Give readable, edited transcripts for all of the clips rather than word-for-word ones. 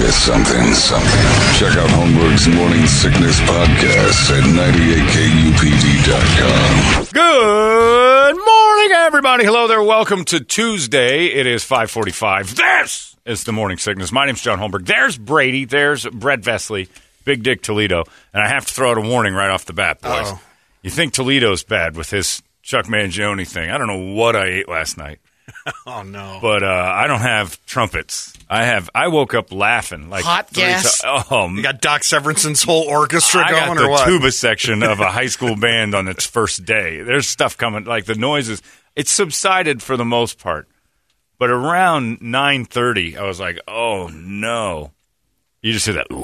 Just something. Check out Holmberg's Morning Sickness Podcast at 98kupd.com. Good morning, everybody. Hello there. Welcome to Tuesday. It is 5:45. This is the Morning Sickness. My name's John Holmberg. There's Brady. There's Brett Vesley. Big Dick Toledo. And I have to throw out a warning right off the bat, boys. Uh-oh. You think Toledo's bad with his Chuck Mangione thing. I don't know what I ate last night. Oh, no. But I don't have trumpets. I woke up laughing. Like hot gas? You got Doc Severinsen's whole orchestra going, I got or what? the tuba section of a high school band on its first day. There's stuff coming, like the noises. It's subsided for the most part. But around 9:30, I was like, oh, no. You just hear that.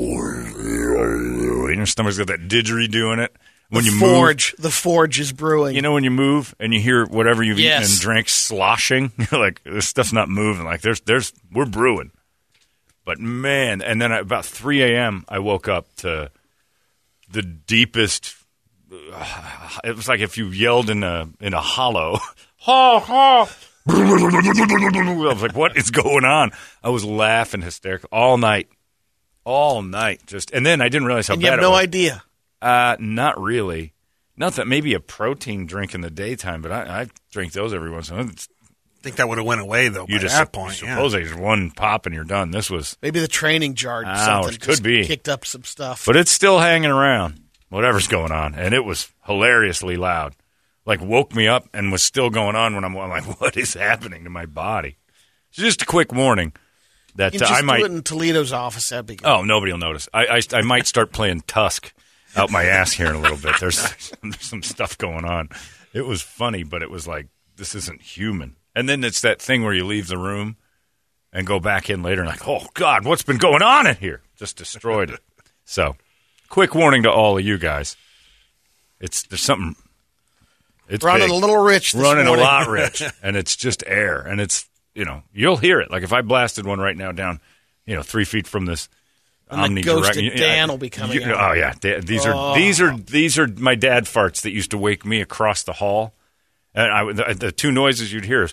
And your stomach's got that didgeridoo in it. When you move, the forge is brewing. you know when you move and you hear whatever you've eaten Yes. and drank sloshing, you're like, this stuff's not moving. Like we're brewing. But man, and then at about 3 a.m. I woke up to the deepest. It was like if you yelled in a hollow. Ha ha. I was like, what is going on? I was laughing hysterical all night, just. And then I didn't realize how and bad you have it no was. idea. Not really. Not that maybe a protein drink in the daytime, but I drink those every once in a while. I think that would have went away, though, by that point. Suppose they just one pop and you're done. This was, Maybe the training jar or Ouch, something could just be. kicked up some stuff. but it's still hanging around. Whatever's going on, and it was hilariously loud. Like woke me up and was still going on when I'm like, what is happening to my body? So just a quick warning that you just I might. do it in Toledo's office. That'd be good. Oh, nobody will notice. I might start playing Tusk out my ass here in a little bit. There's some stuff going on. It was funny, but it was like, this isn't human. And then it's that thing where you leave the room and go back in later and like, oh, God, what's been going on in here? Just destroyed it. So, quick warning to all of you guys. There's something. It's running big. a little rich this Running morning. a lot rich. And it's just air. And it's, you'll hear it. Like if I blasted one right now down, 3 feet from this And the ghost of Dan will be coming out. Oh yeah, these are my dad farts that used to wake me across the hall. And the two noises you'd hear is,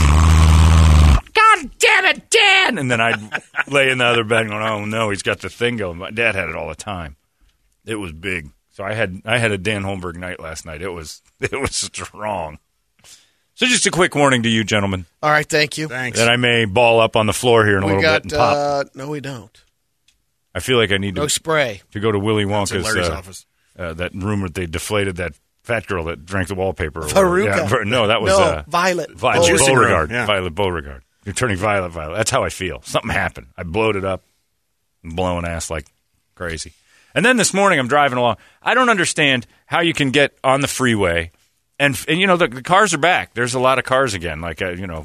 God damn it, Dan! And then I'd lay in the other bed going, oh no, he's got the thing going. My dad had it all the time. It was big. So I had a Dan Holmberg night last night. It was strong. So just a quick warning to you, gentlemen. All right, thank you. Thanks. That I may ball up on the floor here in a little bit and pop. No, we don't. I feel like I need No spray. to go to Willy It's in Larry's Wonka's office. that room where they deflated that fat girl that drank the wallpaper. or Veruca. whatever. Yeah, no, that was Violet. Violet Juicing Beauregard. room, yeah. Violet Beauregard. You're turning violet. That's how I feel. Something happened. I blowed it up and blowing ass like crazy. And then this morning I'm driving along. I don't understand how you can get on the freeway and the cars are back. There's a lot of cars again. Like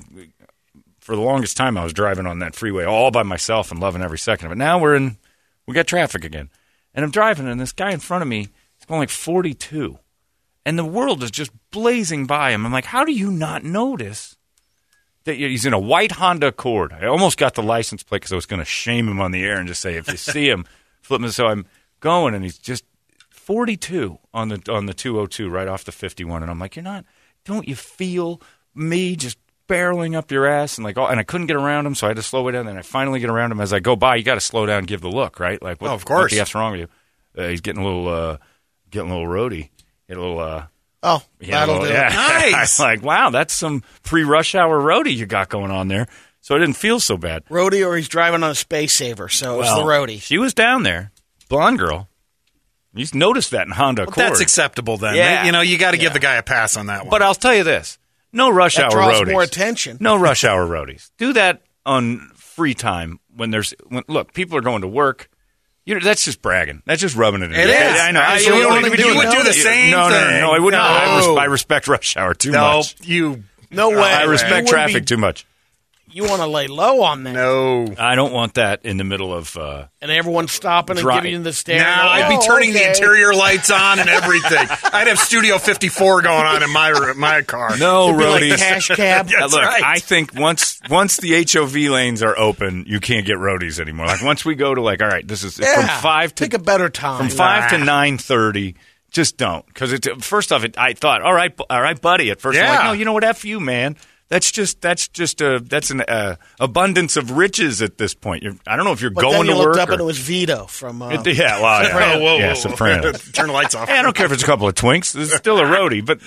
for the longest time I was driving on that freeway all by myself and loving every second of it. Now we got traffic again. And I'm driving and this guy in front of me is going like 42. And the world is just blazing by him. I'm like, how do you not notice that he's in a white Honda Accord? I almost got the license plate because I was going to shame him on the air and just say, if you see him, flip him. So I'm going, and he's just 42 on the 202 right off the 51. And I'm like, don't you feel me just barreling up your ass? And and I couldn't get around him, so I had to slow it down. And I finally get around him. As I go by, you got to slow down and give the look, right? Like, of course. What the F's wrong with you? He's getting a little roadie. Get a little. That'll do it. Yeah. Nice. I'm like, wow, that's some pre-rush hour roadie you got going on there. So I didn't feel so bad. Roadie, or he's driving on a Space Saver, so it's the roadie. She was down there, blonde girl. You noticed that in Honda Accord. That's acceptable then. Yeah. You got to give the guy a pass on that one. But I'll tell you this: no rush That hour draws roadies. more attention. No rush hour roadies. Do that on free time when look, people are going to work. That's just bragging. That's just rubbing it in. It is. I know. Absolutely. You would do the same No, thing. I would not. No. I respect rush hour too much. No way. I respect You traffic wouldn't too much. You want to lay low on that. No. I don't want that in the middle of. And everyone's stopping and giving you the stare. Now I'd be turning the interior lights on and everything. I'd have Studio 54 going on in my car. No roadies. Like cash cab. That's Look, right. I think once the HOV lanes are open, you can't get roadies anymore. Like once we go to all right, this is from 5 to pick a better time. from 5 to 9:30. Just don't, because it's first off. I thought, all right, buddy. At first, I'm like, no, you know what? F you, man. That's an abundance of riches at this point. I don't know if you're But going then you to looked work. up and it was Vito from Yeah, well, Sopranos. Whoa. Sopranos. Turn the lights off. Hey, I don't care if it's a couple of twinks. It's still a roadie. But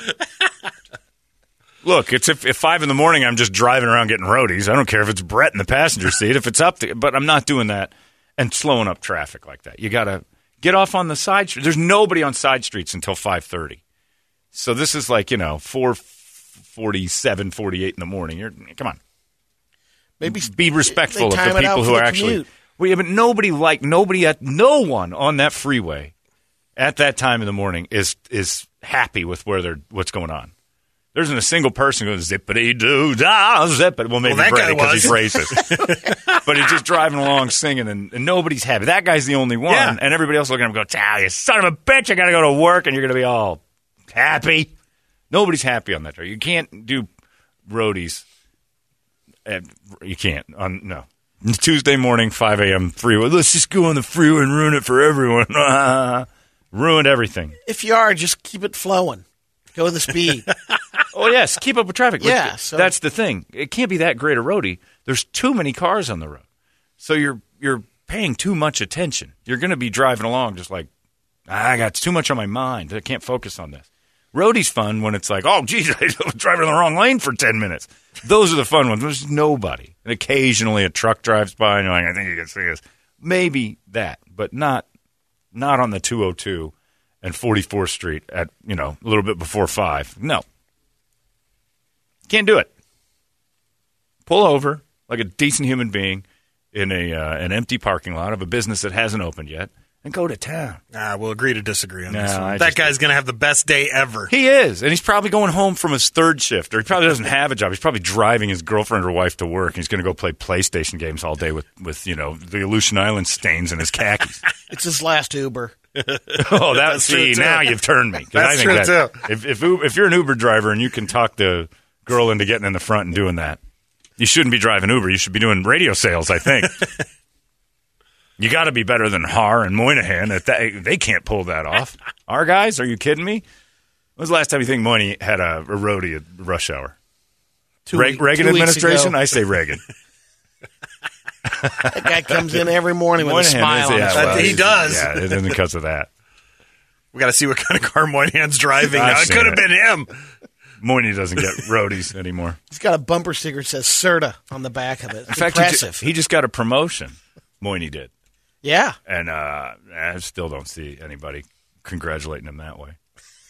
look, it's if 5 a.m. I'm just driving around getting roadies. I don't care if it's Brett in the passenger seat. If it's up to, but I'm not doing that and slowing up traffic like that. You got to get off on the side street. There's nobody on side streets until 5:30. So this is like 4:47, 48 in the morning. Come on. Maybe Be respectful of they time the it out people for who the are actually. commute. Well, yeah, but no one on that freeway at that time in the morning is happy with what's going on. There isn't a single person going zippity doo dah zip it. Well, maybe that Brady guy because he's racist, but he's just driving along singing, and nobody's happy. That guy's the only one, Yeah. and everybody else looking at him, go, "You son of a bitch! I got to go to work," and you're going to be all happy. Nobody's happy on that train. You can't do roadies. You can't. No. Tuesday morning, 5 a.m. freeway. Let's just go on the freeway and ruin it for everyone. Ruined everything. If you are, just keep it flowing. Go with the speed. Oh, yes. Keep up with traffic. Yeah, But so- that's the thing. It can't be that great a roadie. There's too many cars on the road. So you're paying too much attention. You're going to be driving along just like, I got too much on my mind. I can't focus on this. Roadie's fun when it's like, oh, geez, I was driving in the wrong lane for 10 minutes. Those are the fun ones. There's nobody. And occasionally a truck drives by and you're like, I think you can see us. Maybe but not on the 202 and 44th Street at, a little bit before 5. No. Can't do it. Pull over like a decent human being in an empty parking lot of a business that hasn't opened yet and go to town. We'll agree to disagree on No, this one. I That just- guy's going to have the best day ever. He is, and he's probably going home from his third shift, or he probably doesn't have a job. He's probably driving his girlfriend or wife to work, and he's going to go play PlayStation games all day with the Aleutian Island stains in his khakis. It's his last Uber. Oh, That's true, see, too. now you've turned me. 'Cause That's I think true, that too. If you're an Uber driver and you can talk the girl into getting in the front and doing that, you shouldn't be driving Uber. You should be doing radio sales, I think. You got to be better than Har and Moynihan. They can't pull that off. Our guys, are you kidding me? When was the last time you think Moynihan had a roadie at rush hour? Reagan 2 weeks administration? ago. I say Reagan. That guy comes in every morning with a Moynihan smile is- on yeah, his well, face. He does. Yeah, it isn't because of that. We got to see what kind of car Moynihan's driving. I've It seen could have it. been him. Moynihan doesn't get roadies anymore. He's got a bumper sticker that says Serta on the back of it. It's In fact, impressive. he just got a promotion. Moynihan did. Yeah. And I still don't see anybody congratulating him that way.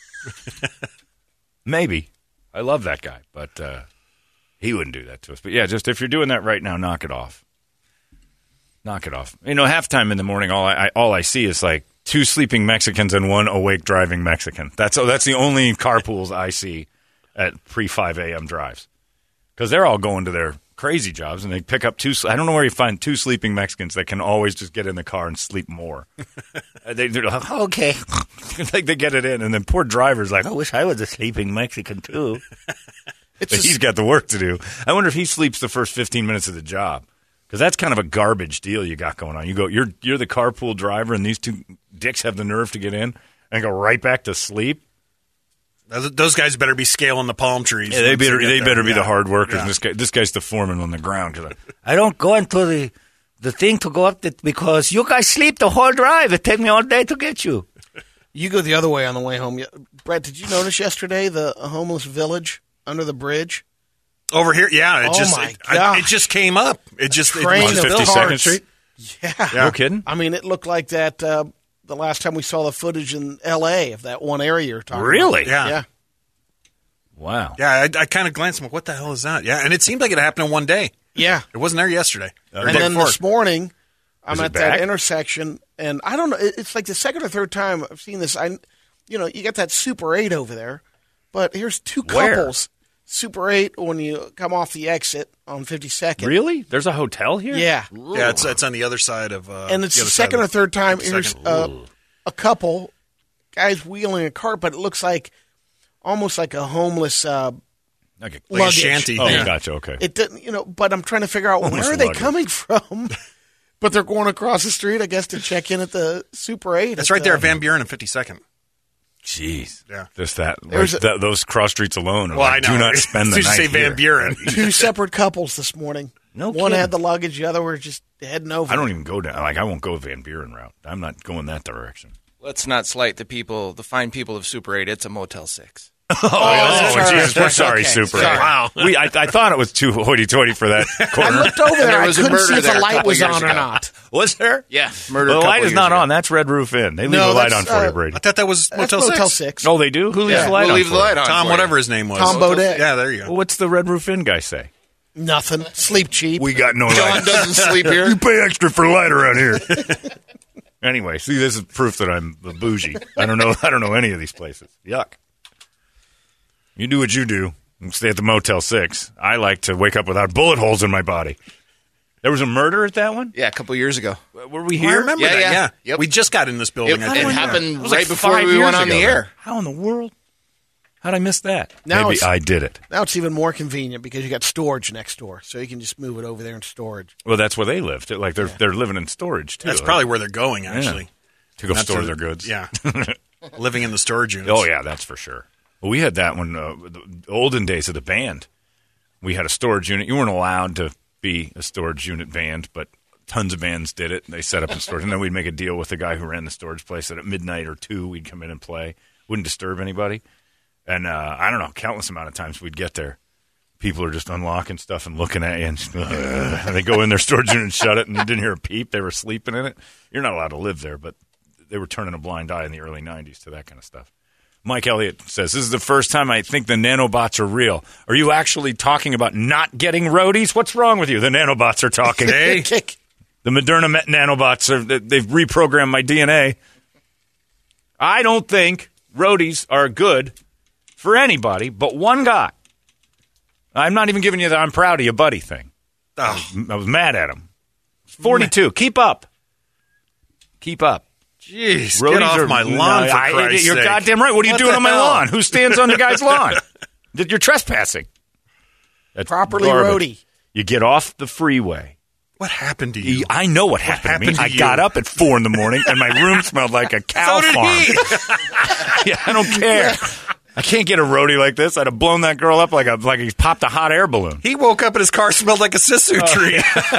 Maybe. I love that guy, but he wouldn't do that to us. But, yeah, just if you're doing that right now, knock it off. Knock it off. Halftime in the morning, all I see is like 2 sleeping Mexicans and 1 awake driving Mexican. That's the only carpools I see at pre-5 a.m. drives. Because they're all going to their crazy jobs, and they pick up 2. I don't know where you find 2 sleeping Mexicans that can always just get in the car and sleep more. They're like, okay. Like they get it in, and then poor driver's like, I wish I was a sleeping Mexican too. But he's got the work to do. I wonder if he sleeps the first 15 minutes of the job. Because that's kind of a garbage deal you got going on. You go, you're the carpool driver, and these 2 dicks have the nerve to get in and go right back to sleep. Those guys better be scaling the palm trees. Yeah, they better be Yeah. the hard workers. Yeah. And this guy's the foreman on the ground. I don't go into the thing to go up because you guys sleep the whole drive. It takes me all day to get you. You go the other way on the way home. Brett, did you notice yesterday the homeless village under the bridge? Over here, yeah. My gosh. It just came up. It just Train it of built 52nd hard. Street? Yeah. No kidding? I mean, it looked like that the last time we saw the footage in L.A. of that one area you're talking Really? about. Yeah. Yeah. Wow. Yeah, I kind of glanced. I'm like, what the hell is that? Yeah, and it seemed like it happened in one day. Yeah. It wasn't there yesterday. Or And day then before. this morning, I'm Is it at back? that intersection, and I don't know. It's like the second or third time I've seen this. You got that Super 8 over there, but here's 2 Where? couples. Super 8 when you come off the exit on 52nd. Really? There's a hotel here? Yeah. Yeah, it's on the other side of. And it's the the other second side or of third time. 52nd. Here's a couple guys wheeling a cart, but it looks like almost like a homeless Okay. like a luggage. shanty. Oh, Yeah. gotcha. Okay. It didn't, but I'm trying to figure out Homeless where are they luggage. coming from. But they're going across the street, I guess, to check in at the Super 8. That's right there at Van Buren and 52nd. Jeez. Yeah. Just that. There's Those cross streets alone. Are Well, like, I know. do not spend the Did you night say here. Van Buren? 2 separate couples this morning. No One kidding. had the luggage, the other were just heading over. I don't even go down. Like, I won't go Van Buren route. I'm not going that direction. Let's not slight the fine people of Super 8. It's a Motel 6. Oh, sorry. Jesus. We're sorry, Okay. Super. Sorry. Wow. I thought it was too hoity-toity for that I corner. looked over there. There I was a couldn't see murder if the there a light couple was years on or ago. not. Was there? Yeah, The murder. a light couple is years not ago. on. That's Red Roof Inn. They leave No, the light that's, on for you, I Brady. thought that was That's Motel Motel 6. 6. Oh, they do? Who leaves the light We'll on leave for the you? light on. Tom, for whatever you. his name was. Tom Bodette. Yeah, there you go. Well, what's the Red Roof Inn guy say? Nothing. Sleep cheap. We got no John light. doesn't sleep here. You pay extra for light around here. Anyway, see, this is proof that I'm a bougie. I don't know any of these places. Yuck. You do what you do and stay at the Motel 6. I like to wake up without bullet holes in my body. There was a murder at that one? Yeah, a couple years ago. Were we I here? remember Yeah, that, yeah. yeah. Yep. We just got in this building. It, I it think. happened It was right like before 5 we years went on ago, the then. air. How in the world? How'd I miss that? Now Maybe it's- I did it. Now it's even more convenient because you got storage next door, so you can just move it over there in storage. Well, that's where they lived. Like they're living in storage too. That's Like, probably where they're going, actually. to go Not store to- their goods. Yeah. Living in the storage units. Oh yeah, that's for sure. Well, we had that one. The olden days of the band, we had a storage unit. You weren't allowed to be a storage unit band, but tons of bands did it. They set up in storage, and then we'd make a deal with the guy who ran the storage place that at midnight or 2 we'd come in and play. Wouldn't disturb anybody. And I don't know, countless amount of times we'd get there. People are just unlocking stuff and looking at you, and they go in their storage unit and shut it, and you didn't hear a peep. They were sleeping in it. You're not allowed to live there, but they were turning a blind eye in the early 90s to that kind of stuff. Mike Elliott says, this is the first time I think the nanobots are real. Are you actually talking about not getting roadies? What's wrong with you? The nanobots are talking. Hey. Kick. The Moderna nanobots, they've reprogrammed my DNA. I don't think roadies are good for anybody but one guy. I'm not even giving you the I'm proud of you buddy thing. Oh, I was mad at him. 42. Keep up. Keep up. jeez. Roadies Get off are- my lawn, for Christ's You're sake. goddamn right. What are you What doing the on my hell? lawn? Who stands on the guy's lawn? You're trespassing. That's Properly garbage. roadie. You get off the freeway. What happened to you? I know what happened to me. happened to I you? got up at 4 in the morning, and my room smelled like a cow So did farm. he. Yeah, I don't care. I can't get a roadie like this. I'd have blown that girl up like he popped a hot air balloon. He woke up and his car smelled like a sisu tree.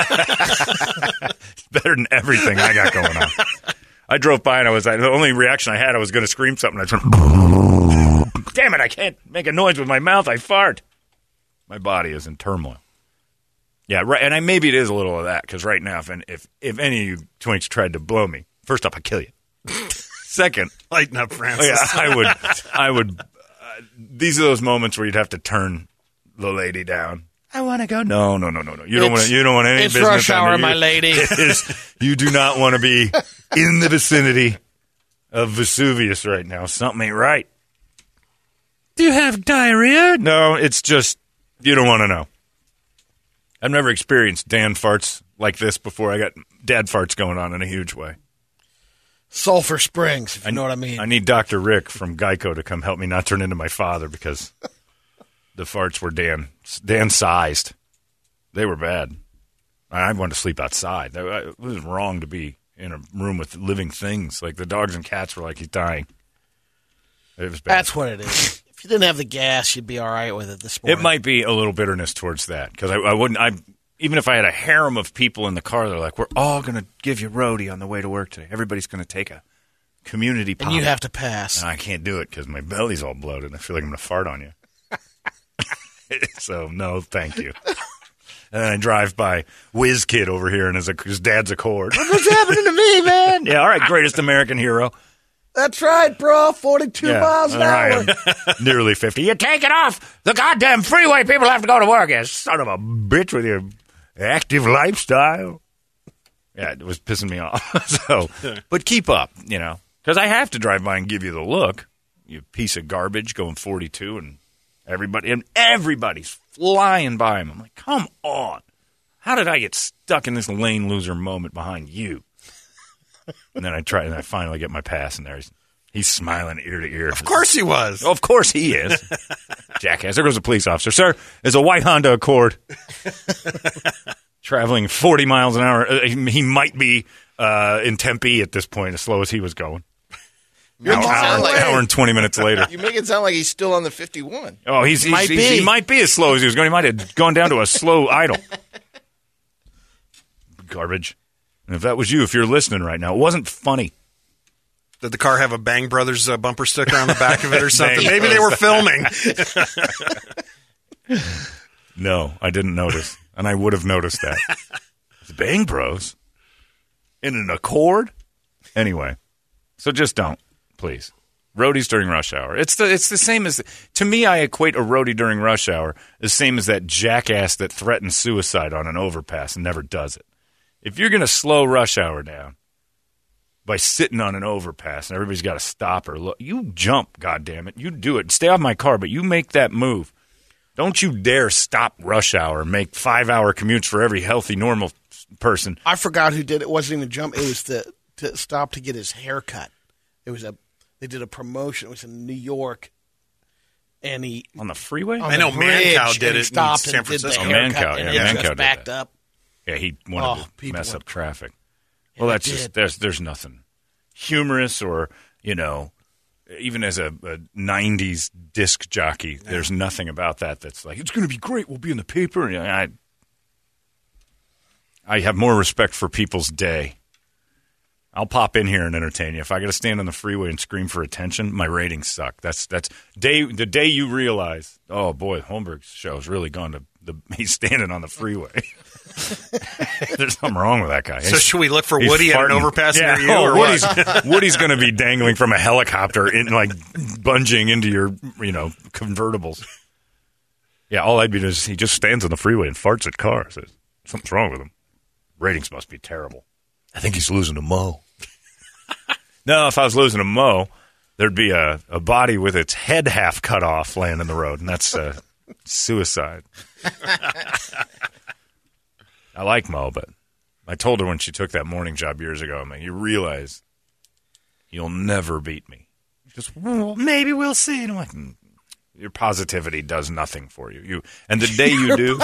It's better than everything I got going on. I drove by and the only reaction I had, I was going to scream something. I turned, damn it, I can't make a noise with my mouth. I fart. My body is in turmoil. Yeah, right. And maybe it is a little of that because right now, if any of you twinks tried to blow me, first off, I'd kill you. Second, Lighten up, Francis. yeah, I would. These are those moments where you'd have to turn the lady down. I want to go. No. You don't want. You don't want any It's business. rush hour, under you. my lady. It is. You do not want to be in the vicinity of Vesuvius right now. Something ain't right. Do you have diarrhea? No, it's just you don't want to know. I've never experienced Dan farts like this before. I got dad farts going on in a huge way. Sulphur Springs, if you know what I mean. I need Dr. Rick from Geico to come help me not turn into my father because the farts were Dan-sized. They were bad. I wanted to sleep outside. It was wrong to be in a room with living things. Like the dogs and cats were like, he's dying. It was bad. That's what it is. If you didn't have the gas, you'd be all right with it this morning. It might be a little bitterness towards that because I wouldn't. Even if I had a harem of people in the car, they're like, "We're all going to give you roadie on the way to work today. Everybody's going to take a community pop." And you have to pass. And I can't do it because my belly's all bloated. I feel like I'm going to fart on you. So no, thank you. And then I drive by Whiz Kid over here, and his dad's Accord. What's happening to me, man? Yeah, all right, greatest American hero. That's right, bro. 42 miles an all hour. right, I'm nearly 50. You take it off the goddamn freeway. People have to go to work. You son of a bitch with your active lifestyle. Yeah, it was pissing me off. But keep up, because I have to drive by and give you the look. You piece of garbage going 42, and everybody's flying by him. I'm like, come on. How did I get stuck in this lane loser moment behind you? And then I finally get my pass, and he's smiling ear to ear. Of course he was. Of course he is. Jackass. There goes a police officer. Sir, there's a white Honda Accord traveling 40 miles an hour. He might be in Tempe at this point, as slow as he was going. Hour and 20 minutes later. You make it sound like he's still on the 51. Oh, he might be as slow as he was going. He might have gone down to a slow idle. Garbage. And if that was you, if you're listening right now, it wasn't funny. Did the car have a Bang Brothers bumper sticker on the back of it or something? Maybe they were filming. No, I didn't notice. And I would have noticed that. It's Bang Bros. In an Accord? Anyway. So just don't, please. Roadies during rush hour. It's the same as, to me, I equate a roadie during rush hour the same as that jackass that threatens suicide on an overpass and never does it. If you're going to slow rush hour down by sitting on an overpass and everybody's got to stop or look, you jump, goddammit. You do it. Stay off my car, but you make that move. Don't you dare stop rush hour and make 5-hour commutes for every healthy, normal person. I forgot who did it. It wasn't even a jump. It was to stop to get his hair cut. They did a promotion. It was in New York, and he on the freeway. I know Mancow did it in stopped San and did the Francisco. haircut, Mancow, and yeah, it Mancow just did backed that. up. Yeah, he wanted to mess up traffic. Well, Yeah, that's just there's nothing humorous or even as a 90s disc jockey, there's nothing about that that's like, it's going to be great. We'll be in the paper. And I have more respect for people's day. I'll pop in here and entertain you. If I got to stand on the freeway and scream for attention, my ratings suck. That's the day you realize, oh boy, Holmberg's show's really gone to he's standing on the freeway. There's something wrong with that guy. So should we look for Woody at an overpass near you? Oh, or what? Woody's going to be dangling from a helicopter, bunging into your convertibles. Yeah, all I'd be doing is he just stands on the freeway and farts at cars. Something's wrong with him. Ratings must be terrible. I think he's losing to Mo. No, if I was losing to Mo, there'd be a body with its head half cut off laying in the road, and that's suicide. I like Mo, but I told her when she took that morning job years ago, you realize you'll never beat me. Just, well, maybe we'll see. And I'm like, your positivity does nothing for you. And the day you do,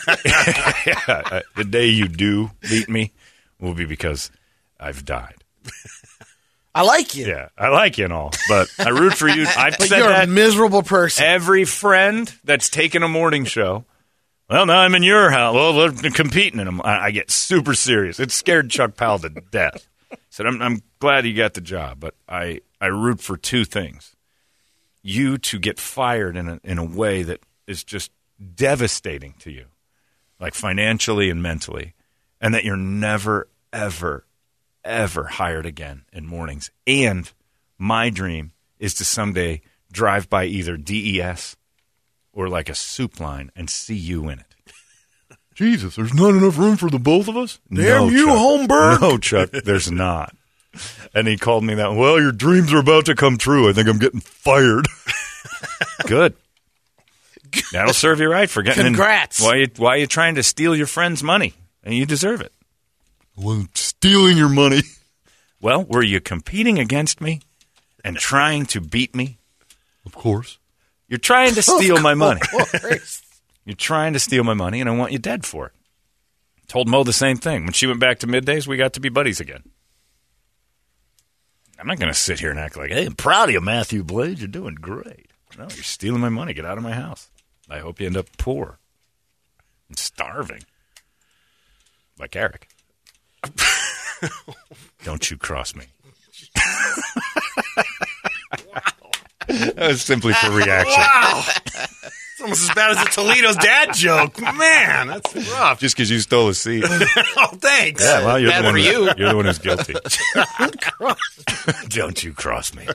the day you do beat me will be because I've died. I like you. Yeah, I like you and all, but I root for you. I've But said you're that. a miserable person. Every friend that's taken a morning show, well, now I'm in your house. Well, we're competing in them. I get super serious. It scared Chuck Powell to death. Said, I'm glad you got the job, but I root for two things. You to get fired in a way that is just devastating to you, like financially and mentally, and that you're never, ever, ever hired again in mornings. And my dream is to someday drive by either DES or like a soup line and see you in it. Jesus, there's not enough room for the both of us? Damn you, Chuck. Holmberg. No, Chuck, there's not. And he called me that, well, your dreams are about to come true. I think I'm getting fired. Good. That'll serve you right for getting Congrats. Why are you trying to steal your friend's money? And you deserve it. Well, stealing your money. Well, were you competing against me and trying to beat me? Of course. You're trying to steal my money. You're trying to steal my money, and I want you dead for it. Told Mo the same thing. When she went back to middays, we got to be buddies again. I'm not going to sit here and act like, hey, I'm proud of you, Matthew Blades. You're doing great. No, you're stealing my money. Get out of my house. I hope you end up poor and starving. Like Eric. Don't you cross me. That was simply for reaction. Wow. It's almost as bad as the Toledo's dad joke. Man, that's rough. Just because you stole a seat. Oh, thanks. Yeah, well, you're Bad the one. for you. You're the one who's guilty. Don't you cross me.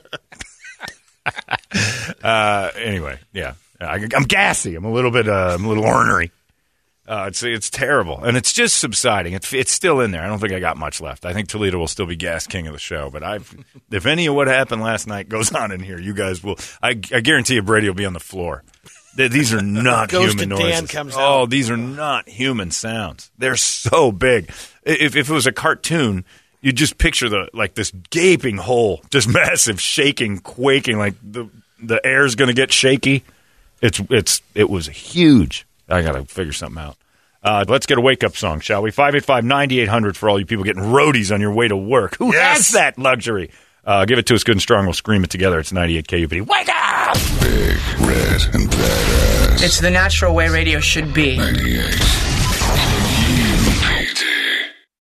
Anyway, yeah, I'm gassy. I'm a little ornery. It's terrible, and it's just subsiding. It's still in there. I don't think I got much left. I think Toledo will still be gas king of the show. But if any of what happened last night goes on in here, you guys will. I guarantee you, Brady will be on the floor. These are not Ghost human of Dan noises. comes Oh, out. these are not human sounds. They're so big. If it was a cartoon, you just picture this gaping hole, just massive, shaking, quaking, like the air's going to get shaky. It was huge. I got to figure something out. Let's get a wake-up song, shall we? 585-9800 for all you people getting roadies on your way to work. Who has that luxury? Give it to us good and strong. We'll scream it together. It's 98 KUPD. Wake up! Big, red, and badass. It's the natural way radio should be. 98